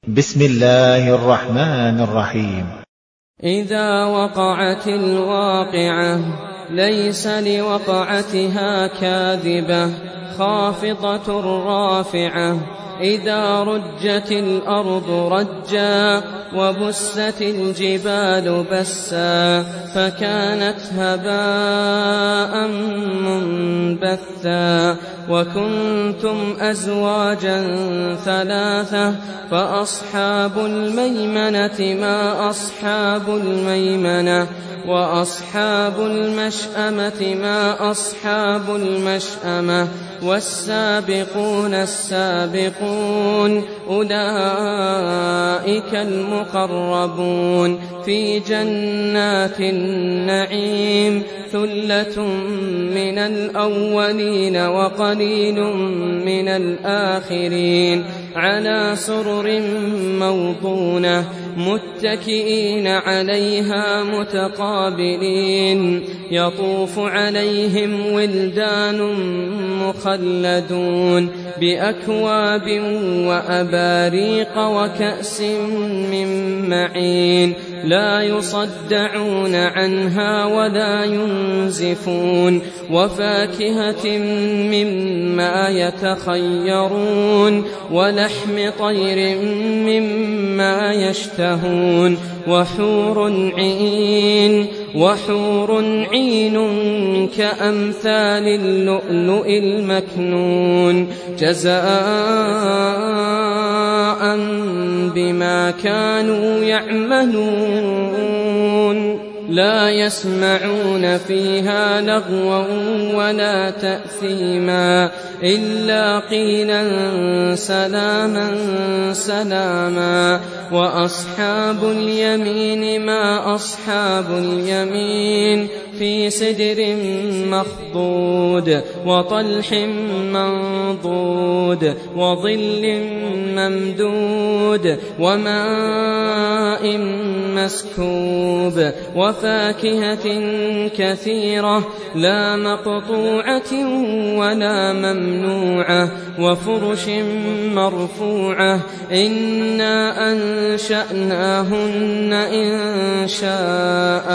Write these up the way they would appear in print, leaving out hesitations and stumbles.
بسم الله الرحمن الرحيم. إذا وقعت الواقعة ليس لوقعتها كاذبة خافضة رافعة إذا رجت الأرض رجا وبست الجبال بسا فكانت هباء منبثا وكنتم أزواجا ثلاثة فأصحاب الميمنة ما أصحاب الميمنة وأصحاب المشأمة ما أصحاب المشأمة والسابقون السابقون أولئك المقربون في جنات النعيم ثلة من الأولين وقليل من الآخرين على سرر موضونة متكئين عليها متقابلين يطوف عليهم ولدان مخلدون بأكواب وأباريق وكأس من معين لا يصدعون عنها ولا ينزفون وفاكهة مما يتخيرون ولحم طير مما يشتهون وحور عين كأمثال اللؤلؤ المكنون جزاء بما كانوا يعملون لا يسمعون فيها لغوا ولا تأثيما إلا قيلا سلاما سلاما وأصحاب اليمين ما أصحاب اليمين في سدر مخضود وطلح منضود وظل ممدود وماء مسكوب وفاكهة كثيرة لا مقطوعة ولا ممنوعة وفرش مرفوعة إنا أنشأناهن إنشاء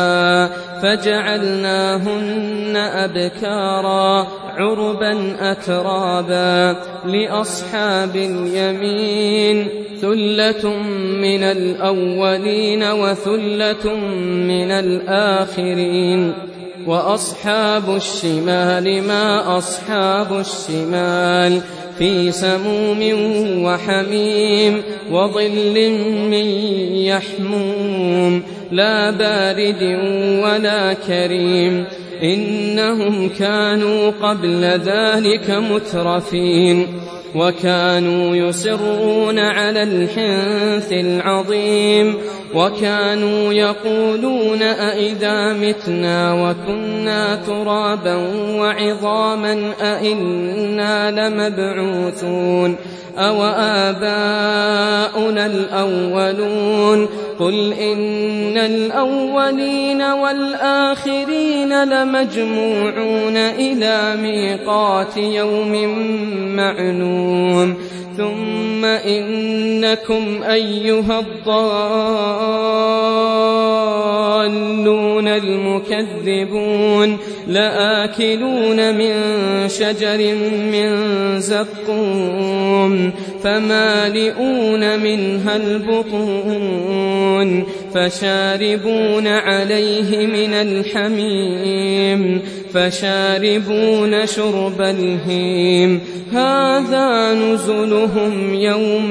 فجعلناهن أبكارا عربا أترابا لأصحاب اليمين ثلة من الأولين وثلة من الآخرين وأصحاب الشمال ما أصحاب الشمال في سموم وحميم وظل من يحموم لا بارد ولا كريم إنهم كانوا قبل ذلك مترفين وكانوا يصرون على الحنث العظيم وكانوا يقولون أئذا متنا وكنا ترابا وعظاما أئنا لمبعوثون أو آباؤنا الأولون قل إن الأولين والآخرين لمجموعون إلى ميقات يوم معلوم ثم إنكم أيها الضالون المكذبون لآكلون من شجر من زقوم فمالئون منها البطون فشاربون عليه من الحميم فشاربون شرب الهيم هذا نزلهم يوم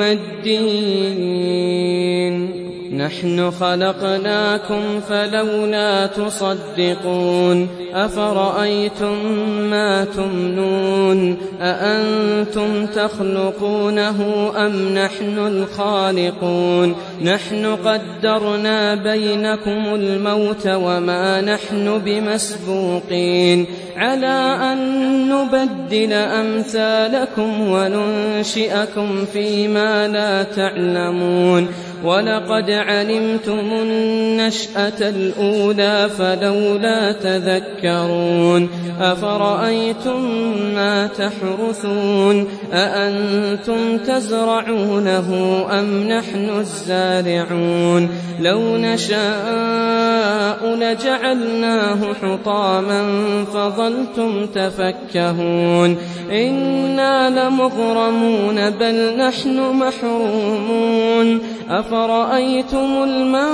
الدين نحن خلقناكم فلولا تصدقون أفرأيتم ما تمنون أأنتم تخلقونه أم نحن الخالقون نحن قدرنا بينكم الموت وما نحن بمسبوقين على أن نبدل أمثالكم وننشئكم فيما لا تعلمون ولقد علمتم النشأة الأولى فلولا تذكرون أفرأيتم ما تحرثون أأنتم تزرعونه أم نحن الزارعون لو نشاء لجعلناه حطاما فظلتم تفكهون إنا لمغرمون بل نحن محرومون أفرأيتم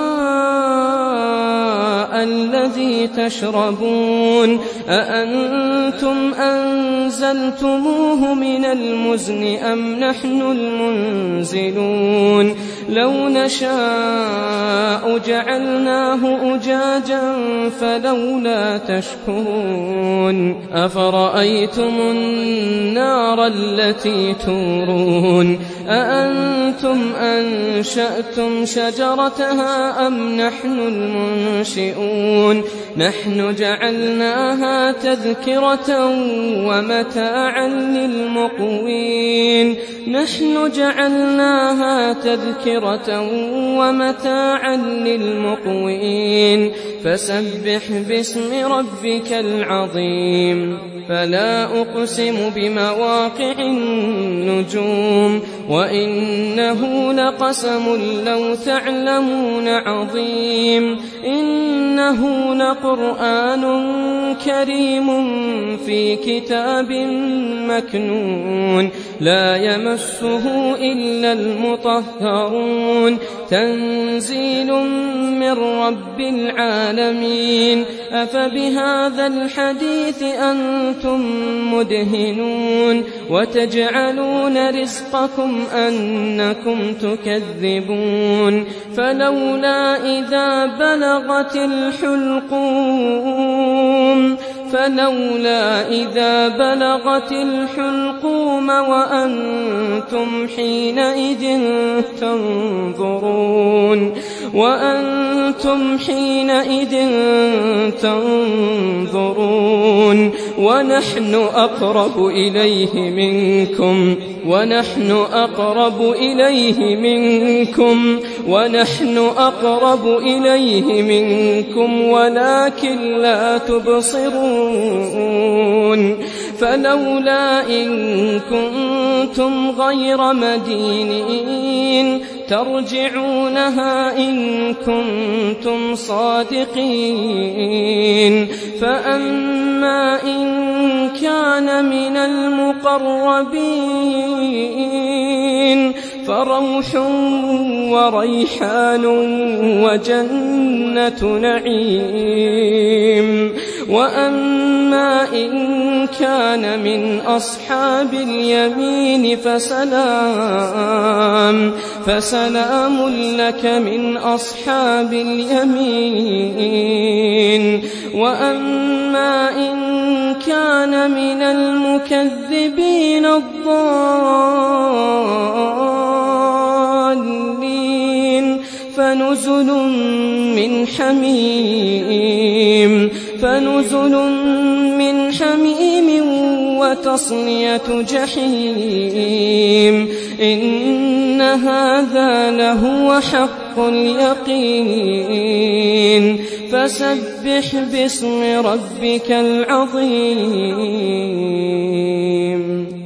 الماء الذي تشربون أأنتم أنزلتموه من المزن أم نحن المنزلون لو نشاء جعلناه أجاجا فلولا تشكرون أفرأيتم النار التي تورون أأنتم أنشأتم شجرتها أم نحن المنشئون نحن جعلناها تذكرة ومتاعا للمقوين نحن جعلناها تذكرة ومتاعا للمقوين فسبح باسم ربك العظيم فلا أقسم بمواقع النجوم وإنه لقسم لو تعلمون عظيم إنه لقرآن كريم في كتاب مكنون لا يمسه إلا المطهرون تنزيل من رب العالمين أفبهذا الحديث أنتم مدهنون وتجعلون رزقكم أنكم تكذبون فلولا إذا بلغت الحلقوم وأنتم حينئذ تنظرون ونحن أقرب إليه منكم ولكن لا تبصرون فلولا إن كنتم غير مدينين ترجعونها إن كنتم صادقين فأما إن كان من المقربين فروح وريحان وجنة نعيم وأما إن كان من أصحاب اليمين فسلام لك من أصحاب اليمين وأما إن كان من المكذبين الضالين فنزل من حميم وتصلية جحيم إن هذا لهو حق اليقين فسبح باسم ربك العظيم